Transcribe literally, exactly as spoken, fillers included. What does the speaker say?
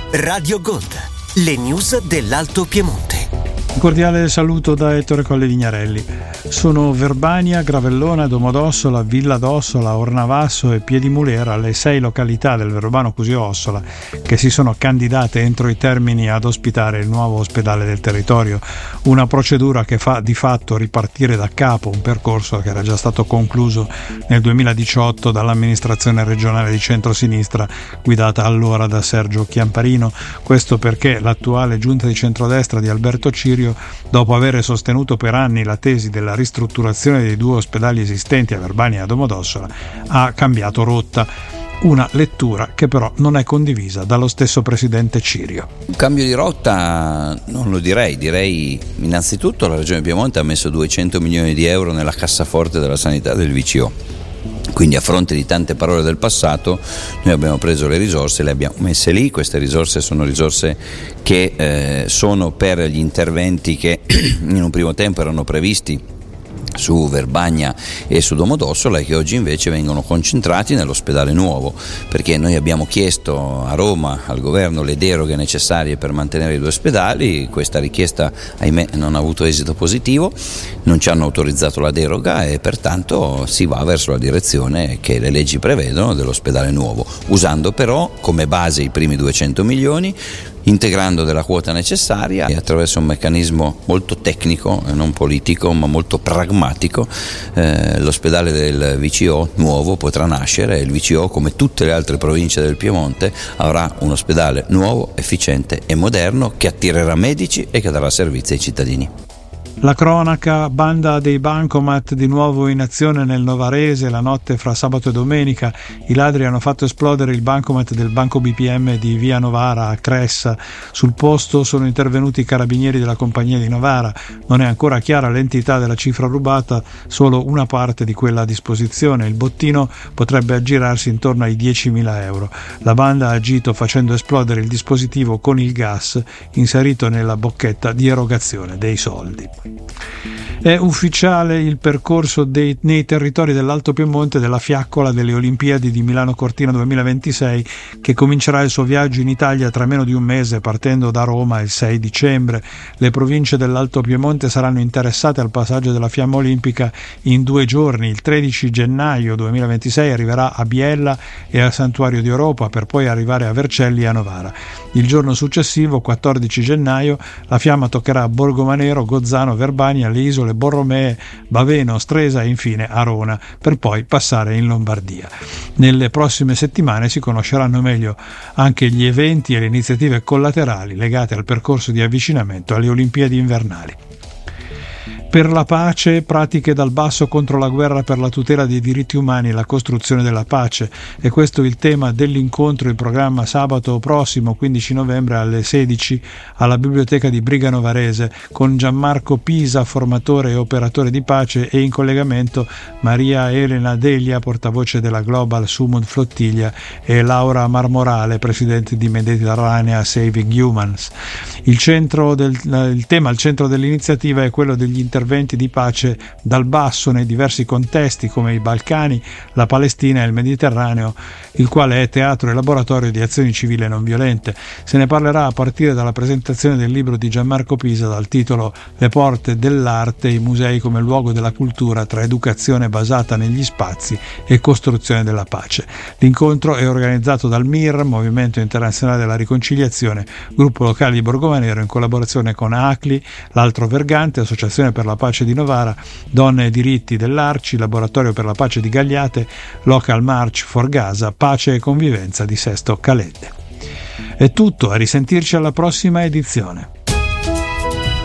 Radio Gold, le news dell'Alto Piemonte. Un cordiale saluto da Ettore Colle Vignarelli. Sono Verbania, Gravellona, Domodossola, Villa d'Ossola, Ornavasso e Piedimulera le sei località del Verbano Cusio Ossola che si sono candidate entro i termini ad ospitare il nuovo ospedale del territorio. Una procedura che fa di fatto ripartire da capo un percorso che era già stato concluso nel duemiladiciotto dall'amministrazione regionale di centrosinistra guidata allora da Sergio Chiamparino. Questo perché l'attuale giunta di centrodestra di Alberto Cirio, dopo aver sostenuto per anni la tesi della ristrutturazione dei due ospedali esistenti a Verbania e a Domodossola, ha cambiato rotta. Una lettura che però non è condivisa dallo stesso presidente Cirio. Un cambio di rotta non lo direi, direi innanzitutto la Regione Piemonte ha messo duecento milioni di euro nella cassaforte della sanità del V C O. Quindi a fronte di tante parole del passato noi abbiamo preso le risorse e le abbiamo messe lì. Queste risorse sono risorse che eh, sono per gli interventi che in un primo tempo erano previsti su Verbania e su Domodossola e che oggi invece vengono concentrati nell'ospedale nuovo, perché noi abbiamo chiesto a Roma al governo le deroghe necessarie per mantenere i due ospedali. Questa richiesta ahimè non ha avuto esito positivo, non ci hanno autorizzato la deroga e pertanto si va verso la direzione che le leggi prevedono dell'ospedale nuovo, usando però come base i primi duecento milioni, integrando della quota necessaria e attraverso un meccanismo molto tecnico e non politico ma molto pragmatico eh, l'ospedale del V C O nuovo potrà nascere e il V C O, come tutte le altre province del Piemonte, avrà un ospedale nuovo, efficiente e moderno che attirerà medici e che darà servizi ai cittadini. La cronaca, banda dei bancomat di nuovo in azione nel Novarese la notte fra sabato e domenica. I ladri hanno fatto esplodere il bancomat del Banco B P M di via Novara a Cressa. Sul posto sono intervenuti i carabinieri della compagnia di Novara. Non è ancora chiara l'entità della cifra rubata, solo una parte di quella a disposizione. Il bottino potrebbe aggirarsi intorno ai diecimila euro. La banda ha agito facendo esplodere il dispositivo con il gas inserito nella bocchetta di erogazione dei soldi. È ufficiale il percorso dei, nei territori dell'Alto Piemonte della fiaccola delle Olimpiadi di Milano Cortina duemilaventisei, che comincerà il suo viaggio in Italia tra meno di un mese partendo da Roma il sei dicembre. Le province dell'Alto Piemonte saranno interessate al passaggio della fiamma olimpica in due giorni. Il tredici gennaio duemilaventisei arriverà a Biella e al Santuario di Europa per poi arrivare a Vercelli e a Novara. Il giorno successivo, quattordici gennaio, la fiamma toccherà Borgomanero, Gozzano, Verbania, le isole Borromee, Baveno, Stresa e infine Arona, per poi passare in Lombardia. Nelle prossime settimane si conosceranno meglio anche gli eventi e le iniziative collaterali legate al percorso di avvicinamento alle Olimpiadi invernali. Per la pace, pratiche dal basso contro la guerra per la tutela dei diritti umani e la costruzione della pace. E questo è il tema dell'incontro in programma sabato prossimo, quindici novembre alle sedici, alla Biblioteca di Brigano Varese, con Gianmarco Pisa, formatore e operatore di pace, e in collegamento Maria Elena Delia, portavoce della Global Sumud Flottiglia, e Laura Marmorale, presidente di Mediterranea Saving Humans. Il, centro del, il tema al centro dell'iniziativa è quello degli interventi di pace dal basso nei diversi contesti come i Balcani, la Palestina e il Mediterraneo, il quale è teatro e laboratorio di azioni civili e non violente. Se ne parlerà a partire dalla presentazione del libro di Gianmarco Pisa dal titolo Le porte dell'arte, i musei come luogo della cultura tra educazione basata negli spazi e costruzione della pace. L'incontro è organizzato dal M I R, Movimento Internazionale della Riconciliazione, gruppo locale di Borgomanero, in collaborazione con A C L I, l'Altro Vergante, Associazione per la Pace di Novara, Donne e Diritti dell'Arci, Laboratorio per la Pace di Gagliate, Local March for Gaza, Pace e Convivenza di Sesto Calette. È tutto, a risentirci alla prossima edizione.